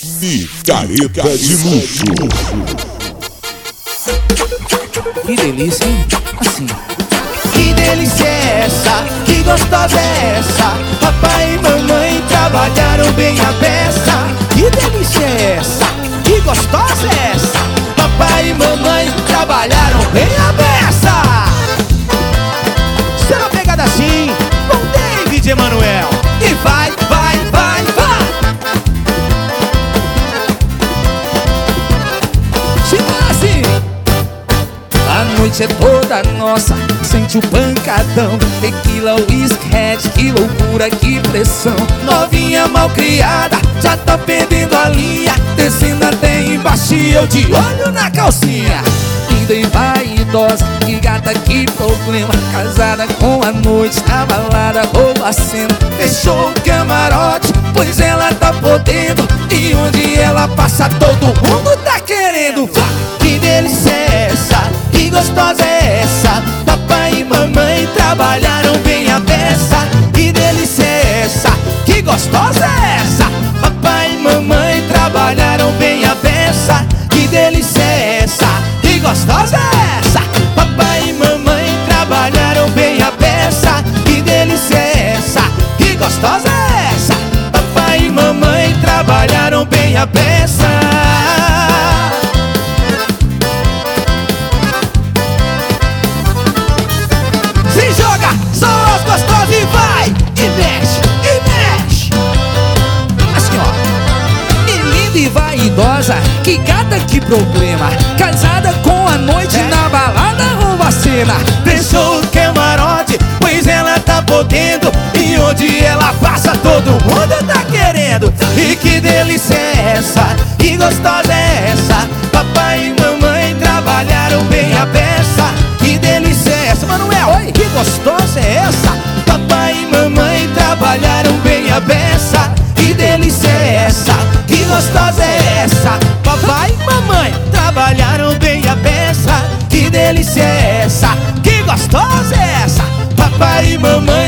Micareta de luxo. Que delícia, hein? Assim. Que delícia é essa? Que gostosa é essa? Papai e mamãe trabalharam bem a peça. Que delícia é essa? Que gostosa é essa? Papai e mamãe trabalharam bem a peça. Será pegada assim com David Emanuel. E vai, vai, vai, vai. Chega assim. A noite é toda nossa, sente o pancadão. Tequila, whisky, red, que loucura, que pressão. Novinha mal criada, já tá perdendo a linha. Descendo até embaixo e eu de olho na calcinha. Linda e vaidosa, que gata, que problema. Casada com a noite, na balada, rouba a cena. Fechou o camarote, pois ela tá podendo. E onde ela passa todo mundo tá querendo. Que delícia é essa? Que gostosa é essa? Papai e mamãe trabalharam bem a peça. Que delícia é essa? Que gostosa é essa? Papai e mamãe trabalharam bem a peça. Que delícia é essa? Que gostosa é essa? Papai e mamãe trabalharam bem a peça. Que delícia é essa? Que gostosa é essa? Papai e mamãe trabalharam bem a peça. Se joga, são as gostosas e vai! E mexe, e mexe! Assim, ó. E linda e vaidosa, que gata, que problema. Casada com a noite, na balada, rouba a cena. Fechou o camarote, pois ela tá podendo. E onde ela passa todo mundo tá querendo. E que delícia é essa? Que gostosa é essa? Papai e mamãe trabalharam bem a peça. Que delícia é essa? Manuel, oi. que gostosa é essa? Papai e mamãe trabalharam bem a peça. Que delícia é essa? Que gostosa é essa? Papai e mamãe trabalharam bem a peça. Que delícia é essa? Que gostosa é essa? Papai e mamãe